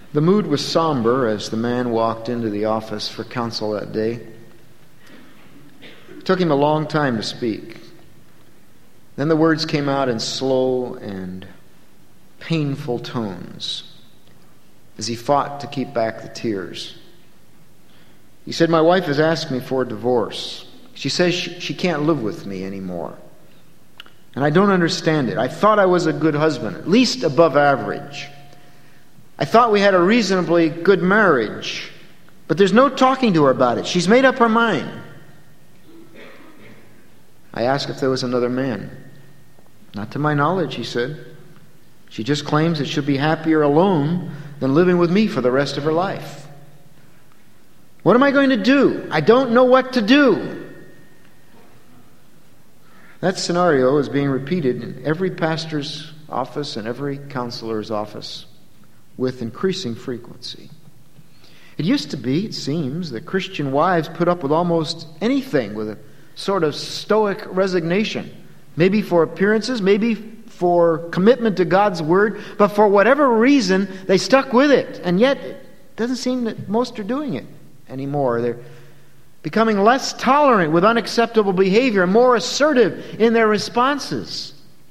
The mood was somber as the man walked into the office for counsel that day. It took him a long time to speak. Then the words came out in slow and painful tones as he fought to keep back the tears. He said, "My wife has asked me for a divorce. She says she can't live with me anymore. And I don't understand it. I thought I was a good husband, at least above average. I thought we had a reasonably good marriage. But there's no talking to her about it. She's made up her mind." I asked if there was another man. "Not to my knowledge," he said. "She just claims that she'll be happier alone than living with me for the rest of her life. What am I going to do? I don't know what to do." That scenario is being repeated in every pastor's office and every counselor's office with increasing frequency. It used to be, it seems, that Christian wives put up with almost anything with a sort of stoic resignation. Maybe for appearances, maybe for commitment to God's Word, but for whatever reason, they stuck with it. And yet, it doesn't seem that most are doing it anymore. They're becoming less tolerant with unacceptable behavior, more assertive in their responses.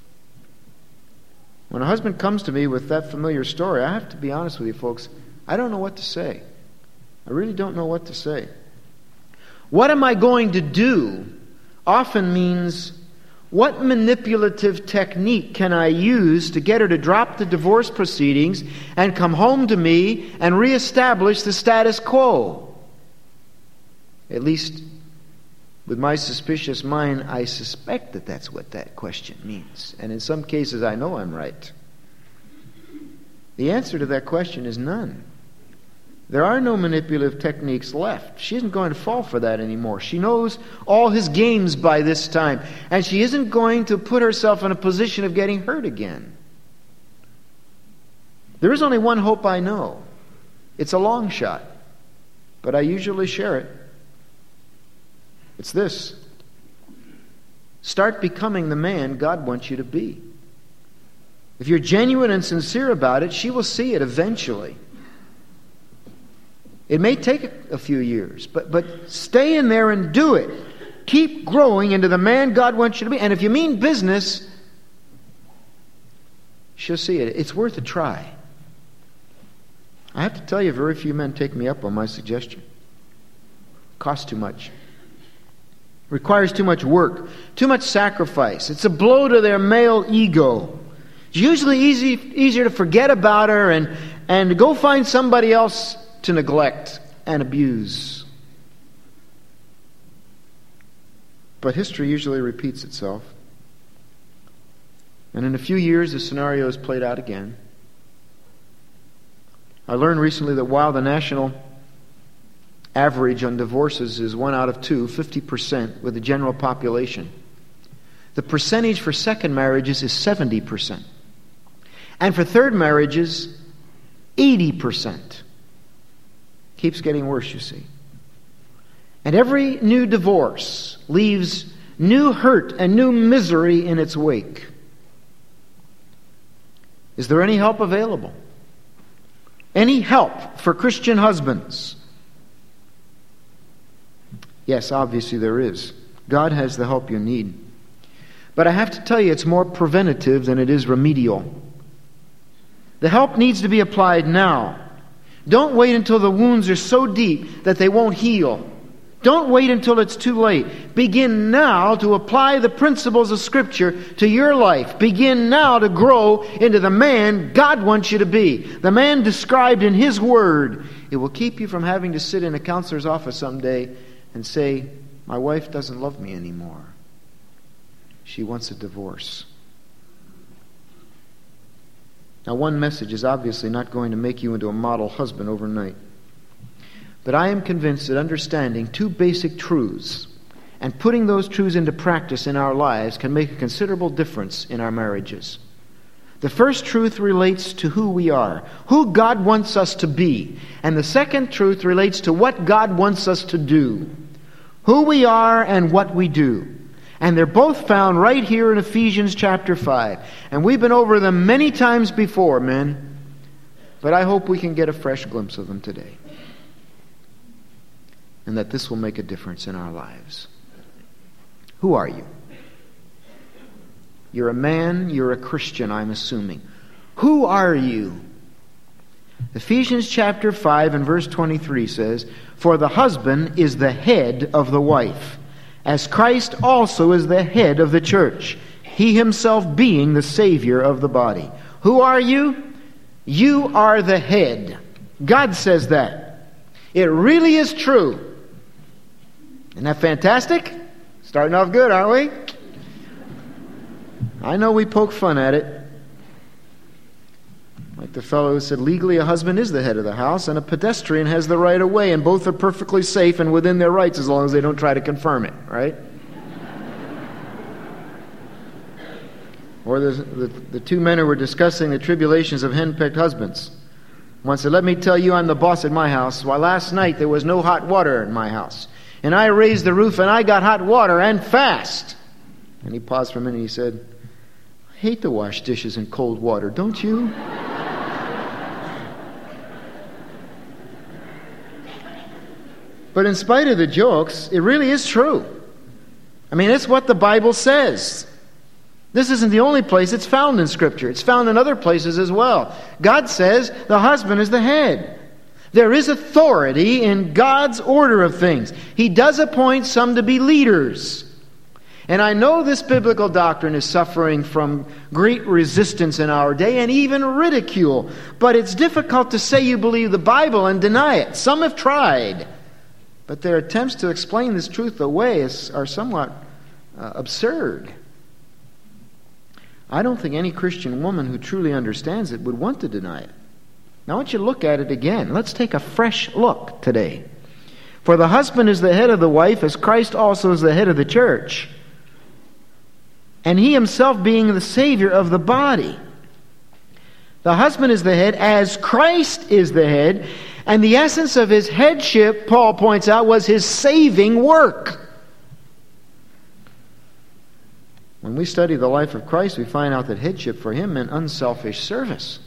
When a husband comes to me with that familiar story, I have to be honest with you folks, I don't know what to say. I really don't know what to say. What am I going to do often means, what manipulative technique can I use to get her to drop the divorce proceedings and come home to me and reestablish the status quo? At least, with my suspicious mind, I suspect that that's what that question means. And in some cases, I know I'm right. The answer to that question is none. There are no manipulative techniques left. She isn't going to fall for that anymore. She knows all his games by this time. And she isn't going to put herself in a position of getting hurt again. There is only one hope I know. It's a long shot. But I usually share it. It's this: start becoming the man God wants you to be. If you're genuine and sincere about it, she will see it eventually. It may take a few years, but stay in there and do it. Keep growing into the man God wants you to be. And if you mean business, she'll see it. It's worth a try. I have to tell you, very few men take me up on my suggestion. It costs too much. Requires too much work, too much sacrifice. It's a blow to their male ego. It's usually easier to forget about her and go find somebody else to neglect and abuse. But history usually repeats itself. And in a few years, the scenario is played out again. I learned recently that while the national average on divorces is 1 out of 2, 50% with the general population, the percentage for second marriages is 70%. And for third marriages, 80%. Keeps getting worse, you see. And every new divorce leaves new hurt and new misery in its wake. Is there any help available? Any help for Christian husbands? Yes, obviously there is. God has the help you need. But I have to tell you, it's more preventative than it is remedial. The help needs to be applied now. Don't wait until the wounds are so deep that they won't heal. Don't wait until it's too late. Begin now to apply the principles of Scripture to your life. Begin now to grow into the man God wants you to be. The man described in His Word. It will keep you from having to sit in a counselor's office someday and say, "My wife doesn't love me anymore. She wants a divorce." Now, one message is obviously not going to make you into a model husband overnight. But I am convinced that understanding 2 basic truths and putting those truths into practice in our lives can make a considerable difference in our marriages. The first truth relates to who we are, who God wants us to be. And the second truth relates to what God wants us to do. Who we are and what we do. And they're both found right here in Ephesians chapter 5. And we've been over them many times before, men. but I hope we can get a fresh glimpse of them today. And that this will make a difference in our lives. Who are you? You're a man, you're a Christian, I'm assuming. Who are you? Ephesians chapter 5 and verse 23 says, "For the husband is the head of the wife, as Christ also is the head of the church, he himself being the Savior of the body." Who are you? You are the head. God says that. It really is true. Isn't that fantastic? Starting off good, aren't we? I know we poke fun at it. Like the fellow who said, legally a husband is the head of the house and a pedestrian has the right of way, and both are perfectly safe and within their rights as long as they don't try to confirm it, right? Or the two men who were discussing the tribulations of henpecked husbands. One said, "Let me tell you, I'm the boss at my house. Why, last night there was no hot water in my house. And I raised the roof and I got hot water and fast." And he paused for a minute and he said, "I hate to wash dishes in cold water, don't you?" But in spite of the jokes, it really is true. I mean, it's what the Bible says. This isn't the only place it's found in Scripture. It's found in other places as well. God says the husband is the head. There is authority in God's order of things. He does appoint some to be leaders. And I know this biblical doctrine is suffering from great resistance in our day and even ridicule. But it's difficult to say you believe the Bible and deny it. Some have tried. But their attempts to explain this truth away are somewhat absurd. I don't think any Christian woman who truly understands it would want to deny it. Now I want you to look at it again. Let's take a fresh look today. "For the husband is the head of the wife, as Christ also is the head of the church, and he himself being the Savior of the body." The husband is the head as Christ is the head, and the essence of his headship, Paul points out, was his saving work. When we study the life of Christ, we find out that headship for him meant unselfish service.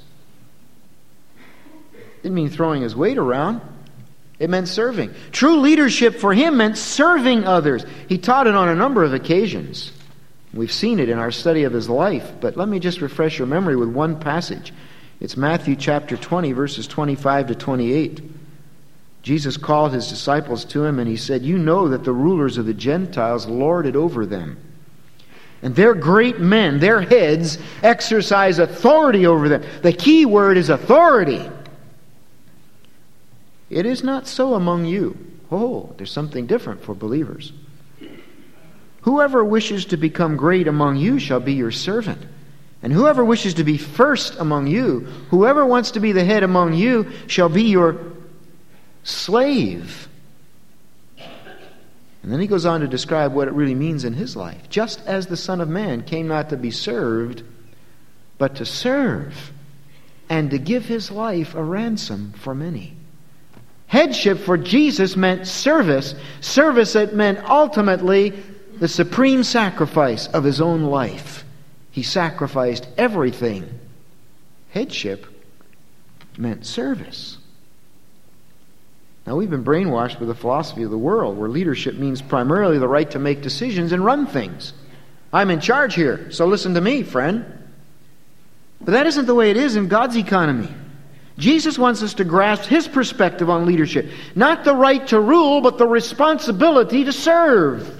It didn't mean throwing his weight around. It meant serving. True leadership for him meant serving others. He taught it on a number of occasions. We've seen it in our study of his life. But let me just refresh your memory with one passage. It's Matthew chapter 20, verses 25 to 28. Jesus called his disciples to him and he said, "You know that the rulers of the Gentiles lord it over them. And their great men, their heads, exercise authority over them." The key word is authority. It is not so among you. Oh, there's something different for believers. "Whoever wishes to become great among you shall be your servant. And whoever wishes to be first among you, whoever wants to be the head among you, shall be your slave." And then he goes on to describe what it really means in his life. "Just as the Son of Man came not to be served, but to serve, and to give his life a ransom for many." Headship for Jesus meant service. Service that meant ultimately the supreme sacrifice of his own life. He sacrificed everything. Headship meant service. Now, we've been brainwashed with the philosophy of the world, where leadership means primarily the right to make decisions and run things. I'm in charge here, so listen to me, friend. But that isn't the way it is in God's economy. Jesus wants us to grasp his perspective on leadership. Not the right to rule, but the responsibility to serve.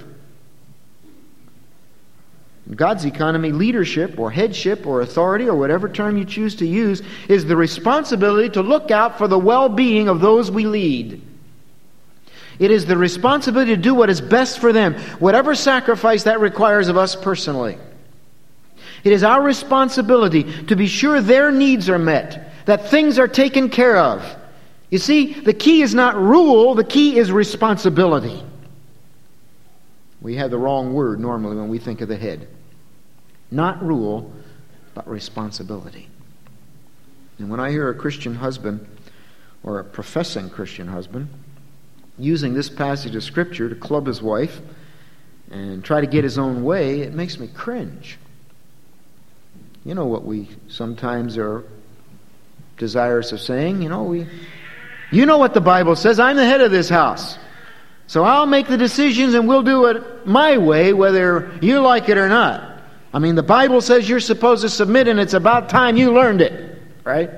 In God's economy, leadership or headship or authority or whatever term you choose to use is the responsibility to look out for the well-being of those we lead. It is the responsibility to do what is best for them, whatever sacrifice that requires of us personally. It is our responsibility to be sure their needs are met, that things are taken care of. You see, the key is not rule, the key is responsibility. We have the wrong word normally when we think of the head. Not rule, but responsibility. And when I hear a Christian husband, or a professing Christian husband, using this passage of Scripture to club his wife and try to get his own way, it makes me cringe. You know what we sometimes are desirous of saying, you know what the Bible says. I'm the head of this house. So I'll make the decisions and we'll do it my way, whether you like it or not. I mean, the Bible says you're supposed to submit, and it's about time you learned it. Right?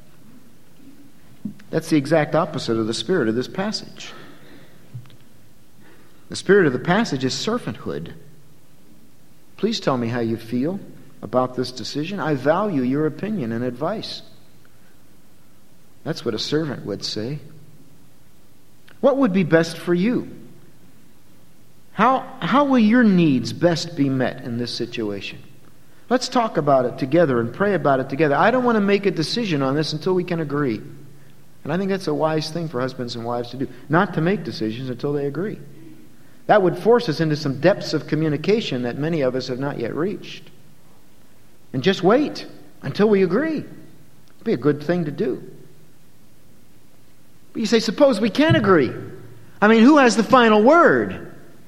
That's the exact opposite of the spirit of this passage. The spirit of the passage is servanthood. Please tell me how you feel about this decision. I value your opinion and advice. That's what a servant would say. What would be best for you? How will your needs best be met in this situation? Let's talk about it together and pray about it together. I don't want to make a decision on this until we can agree. And I think that's a wise thing for husbands and wives to do. Not to make decisions until they agree. That would force us into some depths of communication that many of us have not yet reached. And just wait until we agree. It'd be a good thing to do. But you say, suppose we can't agree. I mean, who has the final word?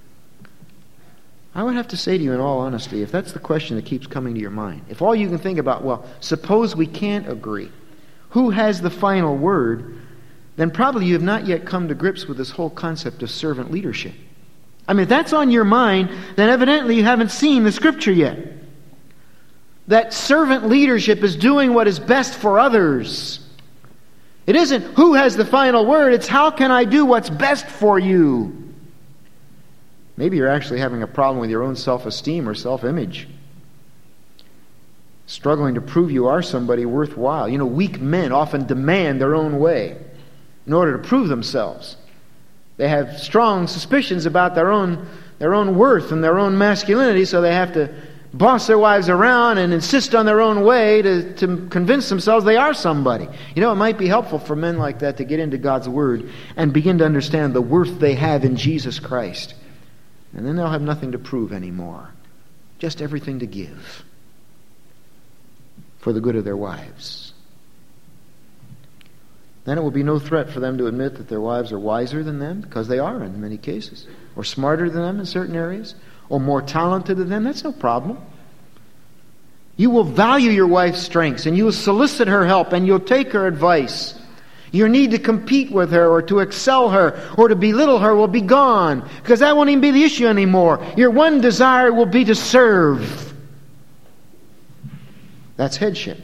I would have to say to you in all honesty, if that's the question that keeps coming to your mind, if all you can think about, well, suppose we can't agree, who has the final word, then probably you have not yet come to grips with this whole concept of servant leadership. I mean, if that's on your mind, then evidently you haven't seen the Scripture yet. That servant leadership is doing what is best for others. It isn't who has the final word, it's how can I do what's best for you. Maybe you're actually having a problem with your own self-esteem or self-image. Struggling to prove you are somebody worthwhile. You know, weak men often demand their own way in order to prove themselves. They have strong suspicions about their own worth and their own masculinity, so they have to boss their wives around and insist on their own way to convince themselves they are somebody. You know, it might be helpful for men like that to get into God's Word and begin to understand the worth they have in Jesus Christ. And then they'll have nothing to prove anymore. Just everything to give for the good of their wives. Then it will be no threat for them to admit that their wives are wiser than them, because they are in many cases, or smarter than them in certain areas, or more talented than them. That's no problem. You will value your wife's strengths, and you will solicit her help, and you'll take her advice. Your need to compete with her or to excel her or to belittle her will be gone, because that won't even be the issue anymore. Your one desire will be to serve. That's headship.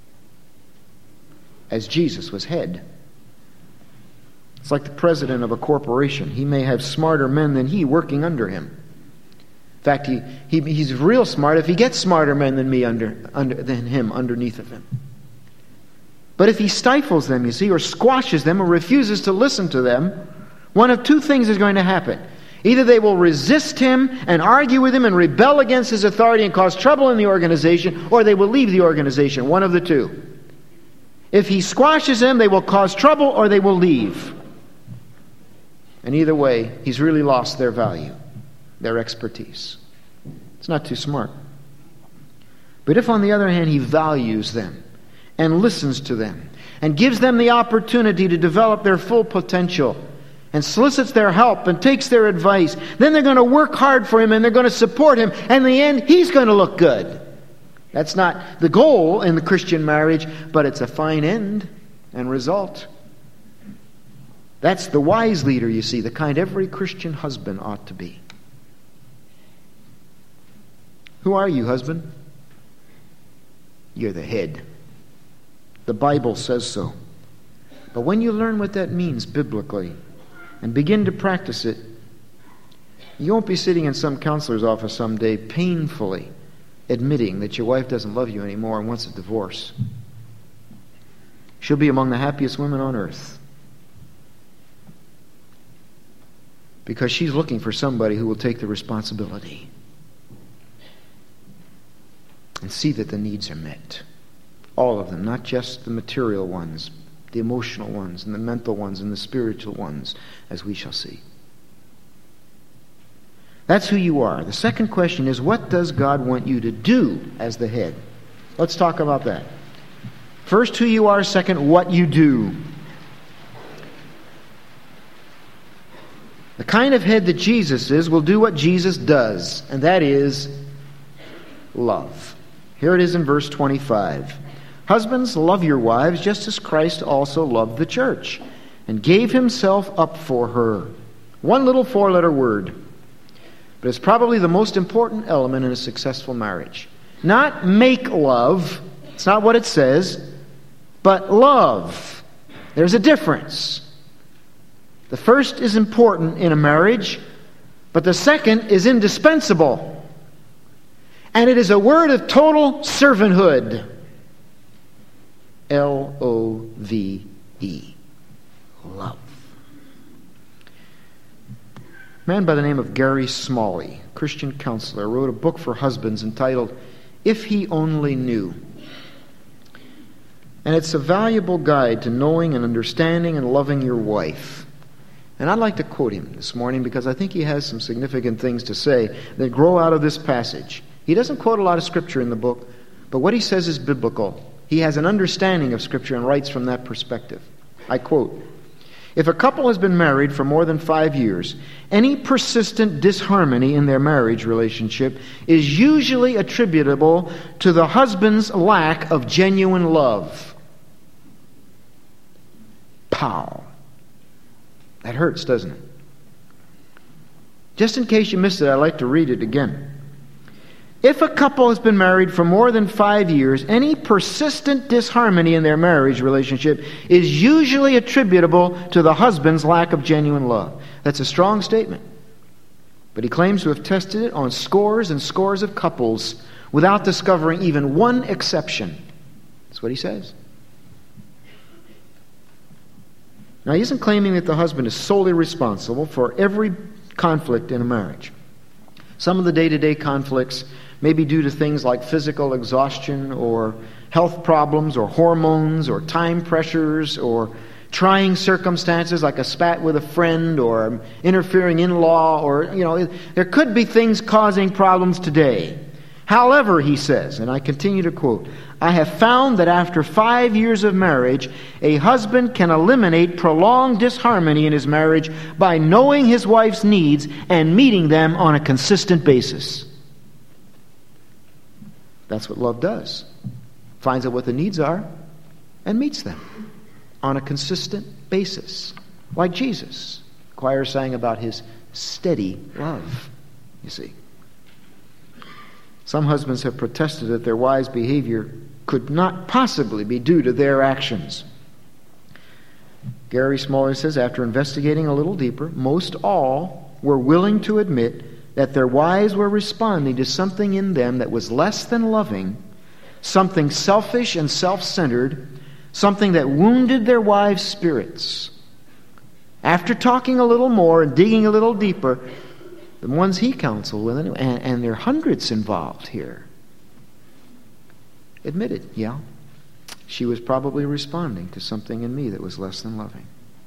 As Jesus was head. It's like the president of a corporation. He may have smarter men than he working under him. In fact, he's real smart if he gets smarter men than than him underneath of him. But if he stifles them, you see, or squashes them or refuses to listen to them, one of two things is going to happen. Either they will resist him and argue with him and rebel against his authority and cause trouble in the organization, or they will leave the organization. One of the two. If he squashes them, they will cause trouble or they will leave. And either way, he's really lost their value, their expertise. It's not too smart. But if, on the other hand, he values them and listens to them and gives them the opportunity to develop their full potential and solicits their help and takes their advice, then they're going to work hard for him and they're going to support him, and in the end, he's going to look good. That's not the goal in the Christian marriage, but it's a fine end and result. That's the wise leader, you see, the kind every Christian husband ought to be. Who are you, husband? You're the head. The Bible says so. But when you learn what that means biblically and begin to practice it, you won't be sitting in some counselor's office someday painfully admitting that your wife doesn't love you anymore and wants a divorce. She'll be among the happiest women on earth, because she's looking for somebody who will take the responsibility and see that the needs are met. All of them, not just the material ones, the emotional ones, and the mental ones, and the spiritual ones, as we shall see. That's who you are. The second question is, what does God want you to do as the head? Let's talk about that. First, who you are. Second, what you do. The kind of head that Jesus is will do what Jesus does, and that is love. Here it is in verse 25. Husbands, love your wives just as Christ also loved the church and gave himself up for her. One little four-letter word, but it's probably the most important element in a successful marriage. Not make love, it's not what it says, but love. There's a difference. The first is important in a marriage, but the second is indispensable. And it is a word of total servanthood. L-O-V-E. Love. A man by the name of Gary Smalley, Christian counselor, wrote a book for husbands entitled, If He Only Knew. And it's a valuable guide to knowing and understanding and loving your wife. And I'd like to quote him this morning because I think he has some significant things to say that grow out of this passage. He doesn't quote a lot of Scripture in the book, but what he says is biblical. He has an understanding of Scripture and writes from that perspective. I quote, If a couple has been married for more than 5 years, any persistent disharmony in their marriage relationship is usually attributable to the husband's lack of genuine love. Pow. That hurts, doesn't it? Just in case you missed it, I'd like to read it again. If a couple has been married for more than 5 years, any persistent disharmony in their marriage relationship is usually attributable to the husband's lack of genuine love. That's a strong statement. But he claims to have tested it on scores and scores of couples without discovering even one exception. That's what he says. Now, he isn't claiming that the husband is solely responsible for every conflict in a marriage. Some of the day-to-day conflicts may be due to things like physical exhaustion or health problems or hormones or time pressures or trying circumstances like a spat with a friend or interfering in-law or, there could be things causing problems today. However, he says, and I continue to quote, I have found that after 5 years of marriage, a husband can eliminate prolonged disharmony in his marriage by knowing his wife's needs and meeting them on a consistent basis. That's what love does. Finds out what the needs are and meets them on a consistent basis. Like Jesus. The choir sang about his steady love, you see. Some husbands have protested that their wives' behavior could not possibly be due to their actions. Gary Smalley says, after investigating a little deeper, most all were willing to admit that their wives were responding to something in them that was less than loving, something selfish and self-centered, something that wounded their wives' spirits. After talking a little more and digging a little deeper, the ones he counseled with, and there are hundreds involved here, admitted, yeah, she was probably responding to something in me that was less than loving.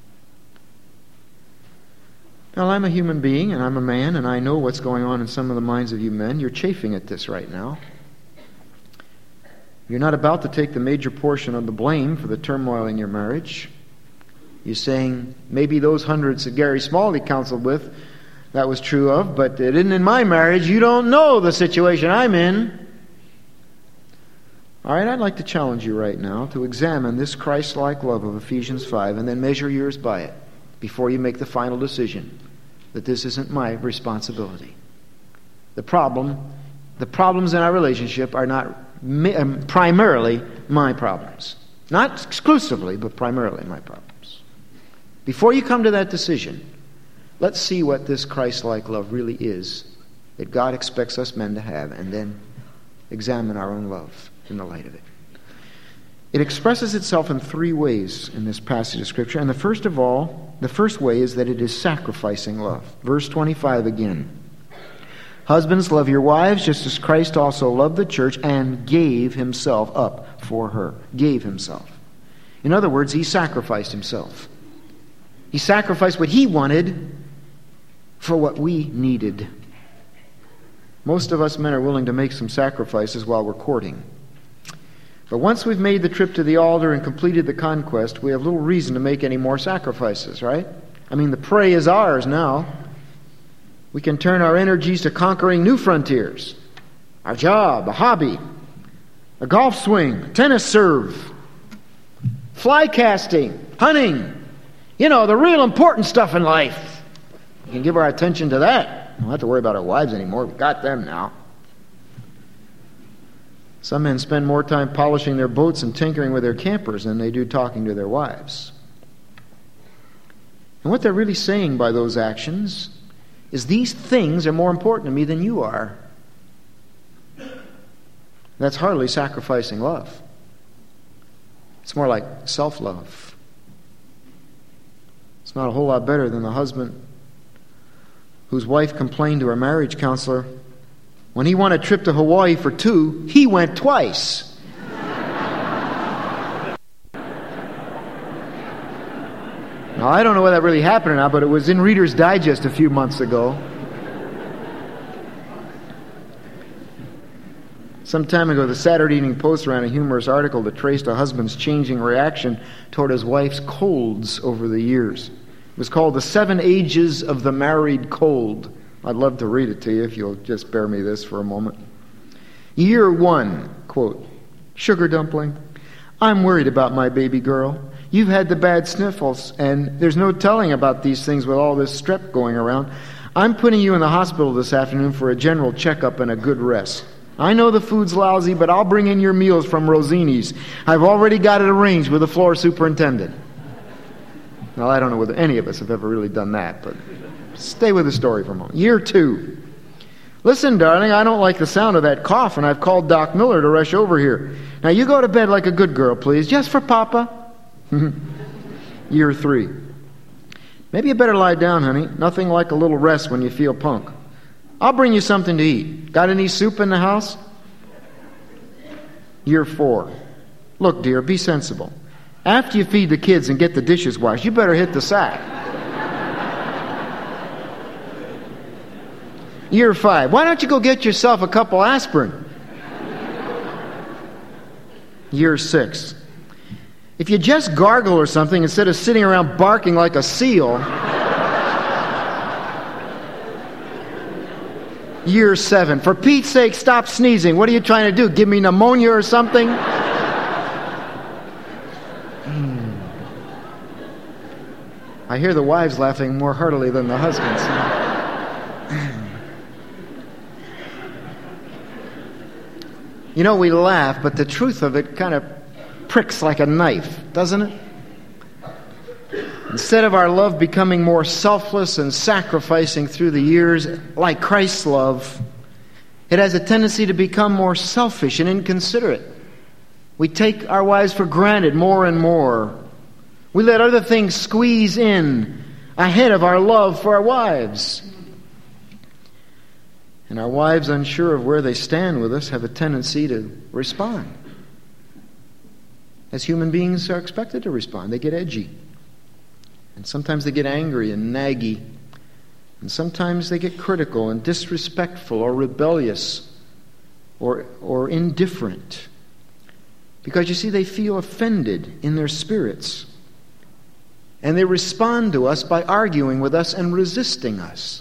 Now, I'm a human being, and I'm a man, and I know what's going on in some of the minds of you men. You're chafing at this right now. You're not about to take the major portion of the blame for the turmoil in your marriage. You're saying, maybe those hundreds that Gary Smalley counseled with, that was true of, but it isn't in my marriage. You don't know the situation I'm in. All right, I'd like to challenge you right now to examine this Christ-like love of Ephesians 5 and then measure yours by it before you make the final decision that this isn't my responsibility. The problems in our relationship are not primarily my problems. Not exclusively, but primarily my problems. Before you come to that decision, let's see what this Christ-like love really is that God expects us men to have, and then examine our own love in the light of it. It expresses itself in 3 ways in this passage of Scripture, and the first way is that it is sacrificing love. Verse 25 again. Husbands, love your wives just as Christ also loved the church and gave himself up for her. Gave himself. In other words, he sacrificed himself. He sacrificed what he wanted for what we needed. Most of us men are willing to make some sacrifices while we're courting. But once we've made the trip to the altar and completed the conquest, we have little reason to make any more sacrifices, right? I mean, the prey is ours now. We can turn our energies to conquering new frontiers, our job, a hobby. a golf swing, a tennis serve, fly casting, hunting. You know, the real important stuff in life. We can give our attention to that. We don't have to worry about our wives anymore. We've got them now. Some men spend more time polishing their boats and tinkering with their campers than they do talking to their wives. And what they're really saying by those actions is these things are more important to me than you are. That's hardly sacrificing love. It's more like self-love. It's not a whole lot better than the husband whose wife complained to her marriage counselor, when he won a trip to Hawaii for 2, he went twice. Now, I don't know whether that really happened or not, but it was in Reader's Digest a few months ago. Some time ago, the Saturday Evening Post ran a humorous article that traced a husband's changing reaction toward his wife's colds over the years. It was called The 7 Ages of the Married Cold. I'd love to read it to you if you'll just bear me this for a moment. Year 1, quote, sugar dumpling, I'm worried about my baby girl. You've had the bad sniffles, and there's no telling about these things with all this strep going around. I'm putting you in the hospital this afternoon for a general checkup and a good rest. I know the food's lousy, but I'll bring in your meals from Rosini's. I've already got it arranged with the floor superintendent. Well, I don't know whether any of us have ever really done that, but stay with the story for a moment. Year 2. Listen, darling, I don't like the sound of that cough, and I've called Doc Miller to rush over here. Now, you go to bed like a good girl, please, just for Papa. Year 3. Maybe you better lie down, honey. Nothing like a little rest when you feel punk. I'll bring you something to eat. Got any soup in the house? Year 4. Look, dear, be sensible. After you feed the kids and get the dishes washed, you better hit the sack. Year 5. Why don't you go get yourself a couple aspirin? Year 6. If you just gargle or something instead of sitting around barking like a seal. Year 7. For Pete's sake, stop sneezing. What are you trying to do? Give me pneumonia or something? I hear the wives laughing more heartily than the husbands. You know, we laugh, but the truth of it kind of pricks like a knife, doesn't it? Instead of our love becoming more selfless and sacrificing through the years, like Christ's love, it has a tendency to become more selfish and inconsiderate. We take our wives for granted more and more. We let other things squeeze in ahead of our love for our wives. And our wives, unsure of where they stand with us, have a tendency to respond. As human beings are expected to respond, they get edgy. And sometimes they get angry and naggy. And sometimes they get critical and disrespectful or rebellious or indifferent. Because you see, they feel offended in their spirits. And they respond to us by arguing with us and resisting us.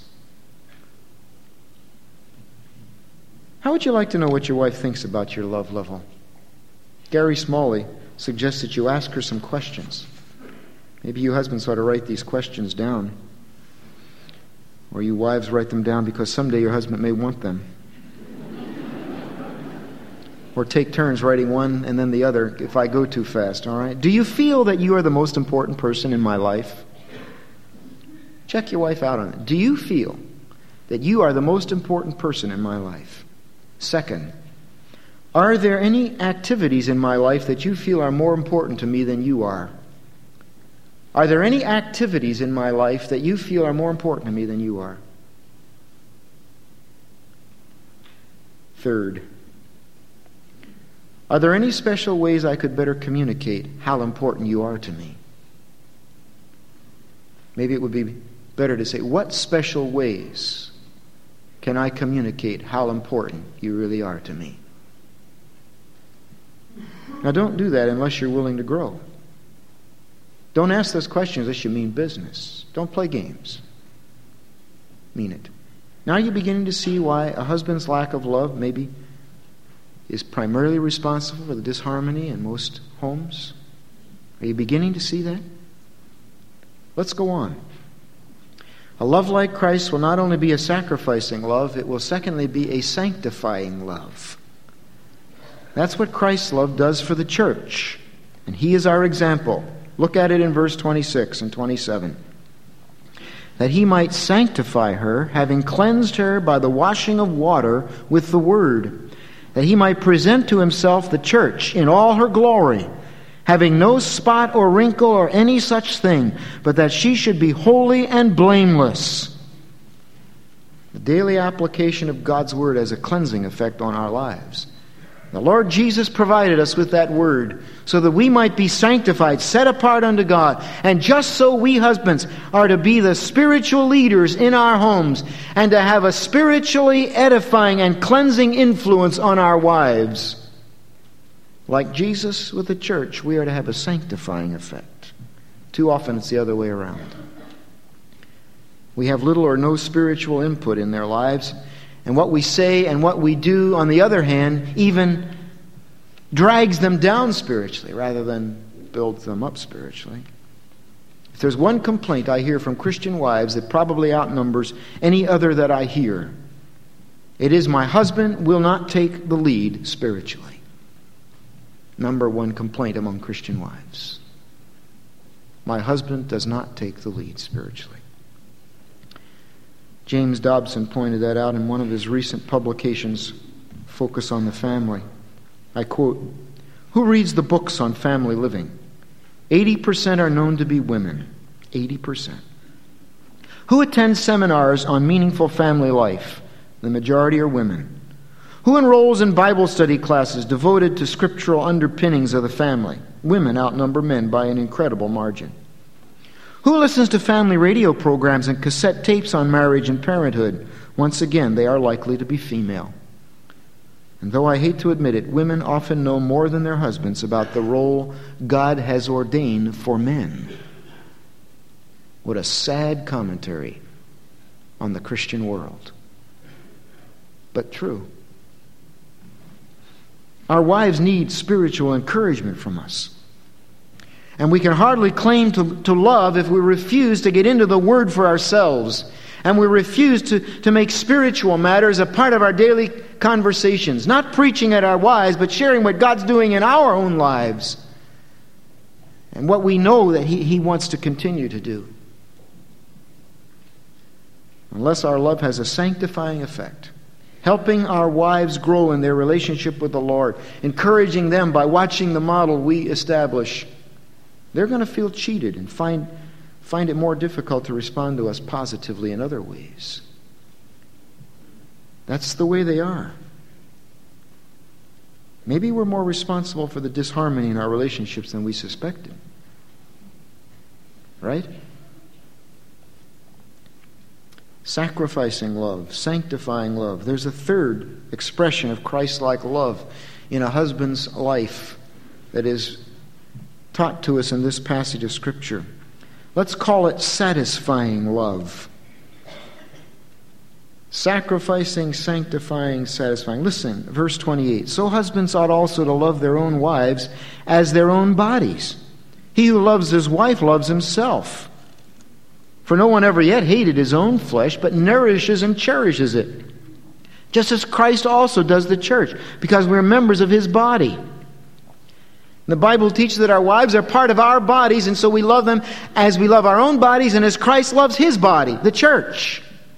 How would you like to know what your wife thinks about your love level? Gary Smalley suggests that you ask her some questions. Maybe you husbands ought to write these questions down. Or you wives write them down because someday your husband may want them. Or take turns writing one and then the other if I go too fast, all right? Do you feel that you are the most important person in my life? Check your wife out on it. Do you feel that you are the most important person in my life? Second, are there any activities in my life that you feel are more important to me than you are? Are there any activities in my life that you feel are more important to me than you are? Third, are there any special ways I could better communicate how important you are to me? Maybe it would be better to say, what special ways can I communicate how important you really are to me? Now, don't do that unless you're willing to grow. Don't ask those questions unless you mean business. Don't play games. Mean it. Now you're beginning to see why a husband's lack of love maybe is primarily responsible for the disharmony in most homes? Are you beginning to see that? Let's go on. A love like Christ will not only be a sacrificing love, it will secondly be a sanctifying love. That's what Christ's love does for the church. And He is our example. Look at it in verse 26 and 27. That He might sanctify her, having cleansed her by the washing of water with the word, that He might present to Himself the church in all her glory, having no spot or wrinkle or any such thing, but that she should be holy and blameless. The daily application of God's word has a cleansing effect on our lives. The Lord Jesus provided us with that word so that we might be sanctified, set apart unto God. And just so we husbands are to be the spiritual leaders in our homes and to have a spiritually edifying and cleansing influence on our wives. Like Jesus with the church, we are to have a sanctifying effect. Too often it's the other way around. We have little or no spiritual input in their lives. And what we say and what we do, on the other hand, even drags them down spiritually rather than builds them up spiritually. If there's one complaint I hear from Christian wives that probably outnumbers any other that I hear, it is my husband will not take the lead spiritually. Number one complaint among Christian wives. My husband does not take the lead spiritually. James Dobson pointed that out in one of his recent publications, Focus on the Family. I quote, "Who reads the books on family living? 80% are known to be women. 80%. Who attends seminars on meaningful family life? The majority are women. Who enrolls in Bible study classes devoted to scriptural underpinnings of the family? Women outnumber men by an incredible margin. Who listens to family radio programs and cassette tapes on marriage and parenthood? Once again, they are likely to be female. And though I hate to admit it, women often know more than their husbands about the role God has ordained for men." What a sad commentary on the Christian world. But true. Our wives need spiritual encouragement from us. And we can hardly claim to love if we refuse to get into the Word for ourselves. And we refuse to make spiritual matters a part of our daily conversations. Not preaching at our wives, but sharing what God's doing in our own lives. And what we know that He wants to continue to do. Unless our love has a sanctifying effect, helping our wives grow in their relationship with the Lord, encouraging them by watching the model we establish, they're going to feel cheated and find it more difficult to respond to us positively in other ways. That's the way they are. Maybe we're more responsible for the disharmony in our relationships than we suspected. Right? Sacrificing love, sanctifying love. There's a third expression of Christ-like love in a husband's life that is taught to us in this passage of Scripture. Let's call it satisfying love. Sacrificing, sanctifying, satisfying. Listen, verse 28. "So husbands ought also to love their own wives as their own bodies. He who loves his wife loves himself. For no one ever yet hated his own flesh, but nourishes and cherishes it, just as Christ also does the church, because we're members of His body." The Bible teaches that our wives are part of our bodies, and so we love them as we love our own bodies and as Christ loves His body, the church.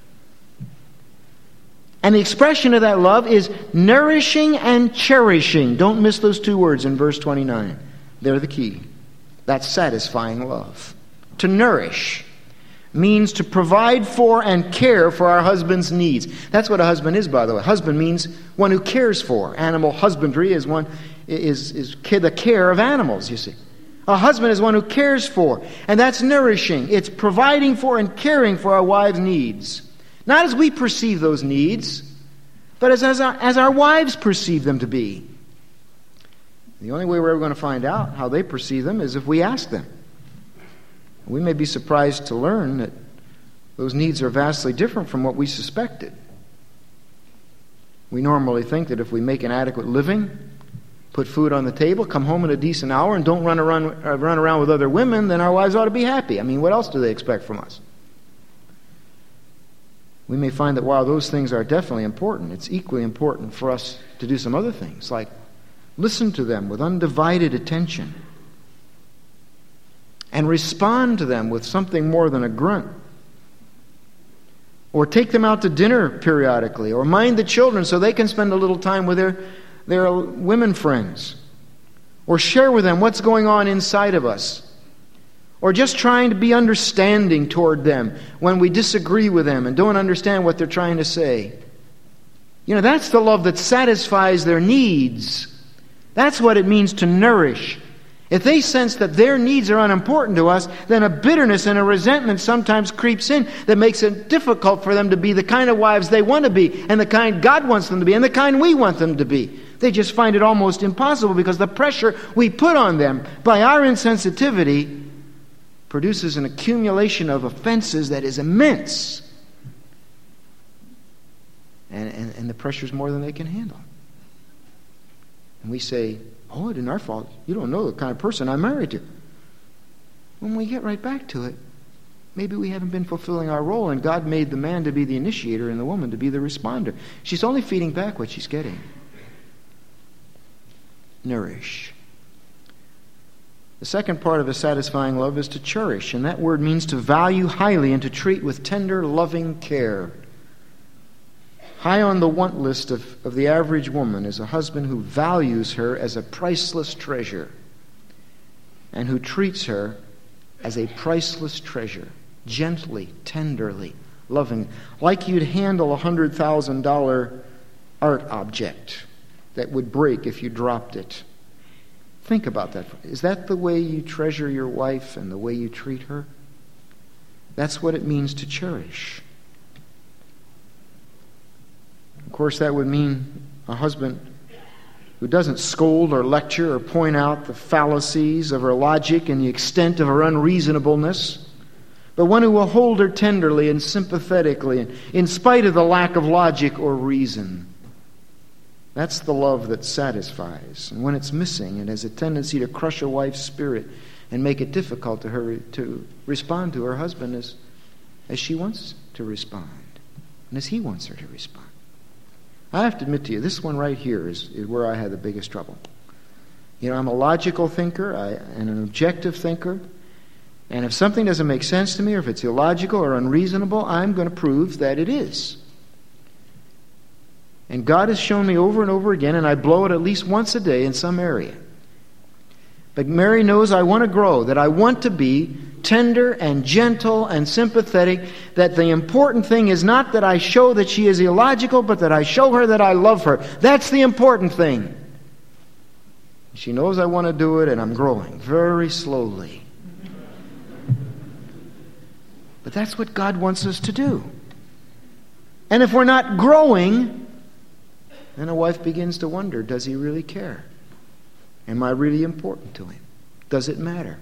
And the expression of that love is nourishing and cherishing. Don't miss those two words in verse 29. They're the key. That's satisfying love. To nourish means to provide for and care for our husband's needs. That's what a husband is, by the way. Husband means one who cares for. Animal husbandry is the care of animals, you see. A husband is one who cares for, and that's nourishing. It's providing for and caring for our wives' needs. Not as we perceive those needs, but as our wives perceive them to be. The only way we're ever going to find out how they perceive them is if we ask them. We may be surprised to learn that those needs are vastly different from what we suspected. We normally think that if we make an adequate living, put food on the table, come home in a decent hour, and don't run around with other women, then our wives ought to be happy. I mean, what else do they expect from us? We may find that while those things are definitely important, it's equally important for us to do some other things, like listen to them with undivided attention and respond to them with something more than a grunt. Or take them out to dinner periodically, or mind the children so they can spend a little time with their women friends. Or share with them what's going on inside of us. Or just trying to be understanding toward them when we disagree with them and don't understand what they're trying to say. That's the love that satisfies their needs. That's what it means to nourish. If they sense that their needs are unimportant to us, then a bitterness and a resentment sometimes creeps in that makes it difficult for them to be the kind of wives they want to be, and the kind God wants them to be, and the kind we want them to be. They just find it almost impossible because the pressure we put on them by our insensitivity produces an accumulation of offenses that is immense. And the pressure is more than they can handle. And we say, oh, it isn't our fault. You don't know the kind of person I'm married to. When we get right back to it, maybe we haven't been fulfilling our role, and God made the man to be the initiator and the woman to be the responder. She's only feeding back what she's getting. Nourish. The second part of a satisfying love is to cherish, and that word means to value highly and to treat with tender, loving care. High on the want list of the average woman is a husband who values her as a priceless treasure and who treats her as a priceless treasure, gently, tenderly, loving, like you'd handle a $100,000 art object that would break if you dropped it. Think about that. Is that the way you treasure your wife and the way you treat her? That's what it means to cherish. Of course, that would mean a husband who doesn't scold or lecture or point out the fallacies of her logic and the extent of her unreasonableness, but one who will hold her tenderly and sympathetically in spite of the lack of logic or reason. That's the love that satisfies. And when it's missing, it has a tendency to crush a wife's spirit and make it difficult to her to respond to her husband as she wants to respond and as he wants her to respond. I have to admit to you, this one right here is where I had the biggest trouble. I'm a logical thinker and an objective thinker. And if something doesn't make sense to me, or if it's illogical or unreasonable, I'm going to prove that it is. And God has shown me over and over again, and I blow it at least once a day in some area. But Mary knows I want to grow, that I want to be tender and gentle and sympathetic, that the important thing is not that I show that she is illogical, but that I show her that I love her. That's the important thing. She knows I want to do it, and I'm growing very slowly. But that's what God wants us to do. And if we're not growing, then a wife begins to wonder, does he really care? Am I really important to him? Does it matter?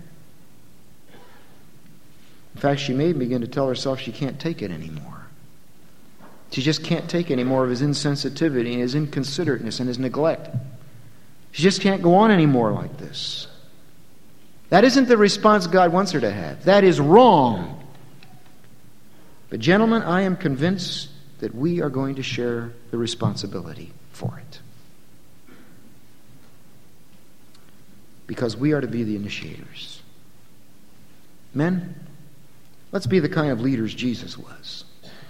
In fact, she may begin to tell herself she can't take it anymore. She just can't take any more of his insensitivity and his inconsiderateness and his neglect. She just can't go on anymore like this. That isn't the response God wants her to have. That is wrong. But gentlemen, I am convinced that we are going to share the responsibility for it. Because we are to be the initiators. Men, let's be the kind of leaders Jesus was.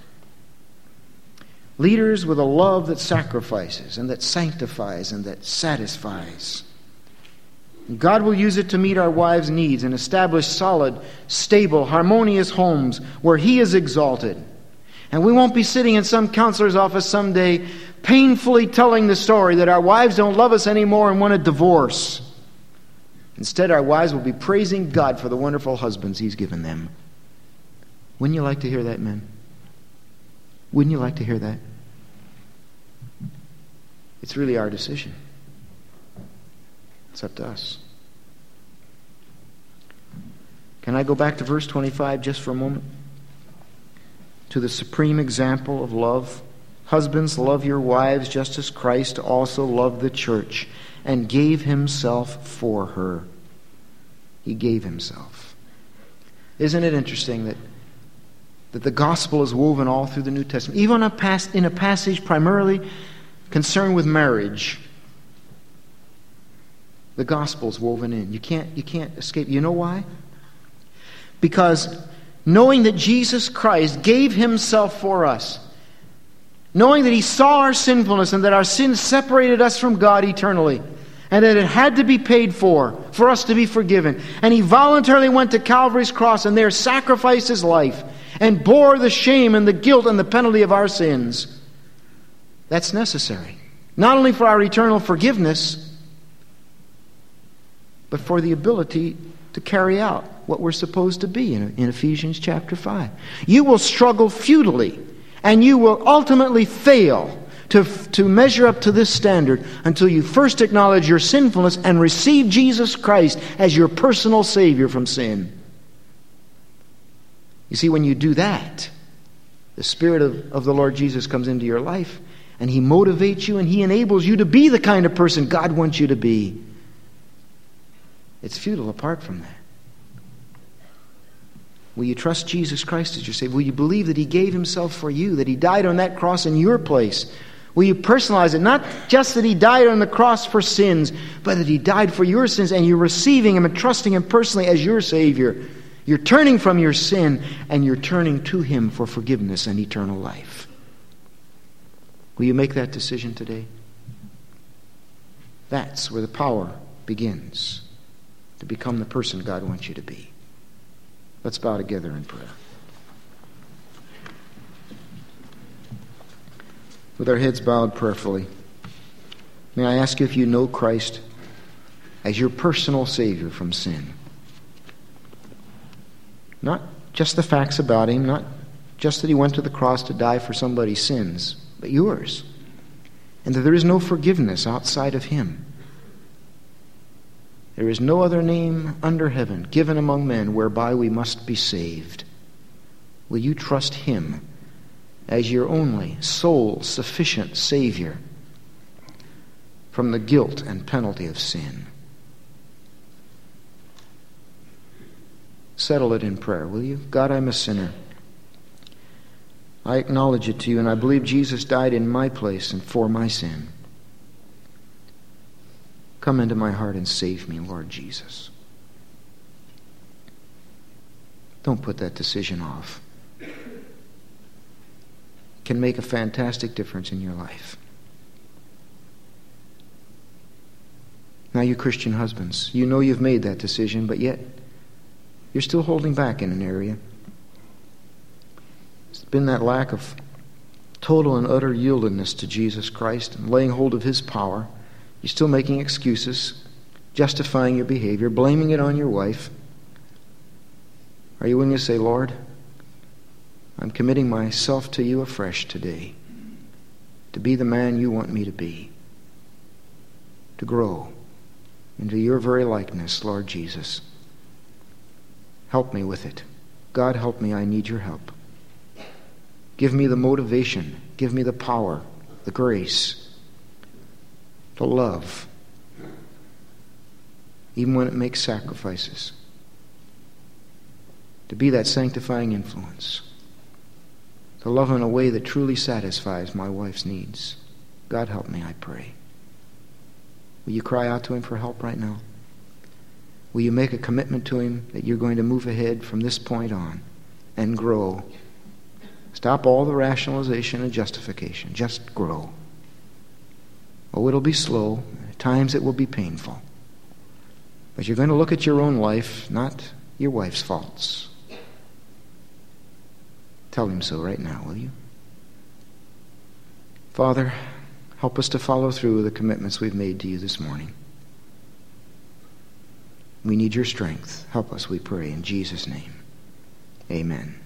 Leaders with a love that sacrifices and that sanctifies and that satisfies. And God will use it to meet our wives' needs and establish solid, stable, harmonious homes where He is exalted. And we won't be sitting in some counselor's office someday painfully telling the story that our wives don't love us anymore and want a divorce. Instead, our wives will be praising God for the wonderful husbands He's given them. Wouldn't you like to hear that, men? Wouldn't you like to hear that? It's really our decision. It's up to us. Can I go back to verse 25 just for a moment? To the supreme example of love. Husbands, love your wives just as Christ also loved the church and gave himself for her. He gave himself. Isn't it interesting that the gospel is woven all through the New Testament? Even in a passage primarily concerned with marriage, the gospel is woven in. You can't escape. You know why? Because knowing that Jesus Christ gave himself for us, knowing that he saw our sinfulness and that our sins separated us from God eternally, and that it had to be paid for us to be forgiven, and he voluntarily went to Calvary's cross and there sacrificed his life and bore the shame and the guilt and the penalty of our sins. That's necessary. Not only for our eternal forgiveness, but for the ability to carry out what we're supposed to be in Ephesians chapter 5. You will struggle futilely, and you will ultimately fail to measure up to this standard until you first acknowledge your sinfulness and receive Jesus Christ as your personal Savior from sin. You see, when you do that, the Spirit of the Lord Jesus comes into your life, and he motivates you and he enables you to be the kind of person God wants you to be. It's futile apart from that. Will you trust Jesus Christ as your Savior? Will you believe that he gave himself for you, that he died on that cross in your place? Will you personalize it? Not just that he died on the cross for sins, but that he died for your sins, and you're receiving him and trusting him personally as your Savior. You're turning from your sin, and you're turning to him for forgiveness and eternal life. Will you make that decision today? That's where the power begins to become the person God wants you to be. Let's bow together in prayer. With our heads bowed prayerfully, may I ask you if you know Christ as your personal Savior from sin. Not just the facts about him, not just that he went to the cross to die for somebody's sins, but yours. And that there is no forgiveness outside of him. There is no other name under heaven given among men whereby we must be saved. Will you trust him as your only sole sufficient Savior from the guilt and penalty of sin? Settle it in prayer, will you? God, I'm a sinner. I acknowledge it to you, and I believe Jesus died in my place and for my sin. Come into my heart and save me, Lord Jesus. Don't put that decision off. It can make a fantastic difference in your life. Now, you Christian husbands, you know you've made that decision, but yet you're still holding back in an area. It's been that lack of total and utter yieldedness to Jesus Christ and laying hold of his power. You're still making excuses, justifying your behavior, blaming it on your wife. Are you willing to say, Lord, I'm committing myself to you afresh today, to be the man you want me to be, to grow into your very likeness, Lord Jesus. Help me with it. God, help me. I need your help. Give me the motivation. Give me the power, the grace to love, even when it makes sacrifices, to be that sanctifying influence, to love in a way that truly satisfies my wife's needs. God, help me, I pray. Will you cry out to him for help right now? Will you make a commitment to him that you're going to move ahead from this point on and grow? Stop all the rationalization and justification. Just grow. Oh, it'll be slow. At times it will be painful. But you're going to look at your own life, not your wife's faults. Tell him so right now, will you? Father, help us to follow through with the commitments we've made to you this morning. We need your strength. Help us, we pray, in Jesus' name. Amen.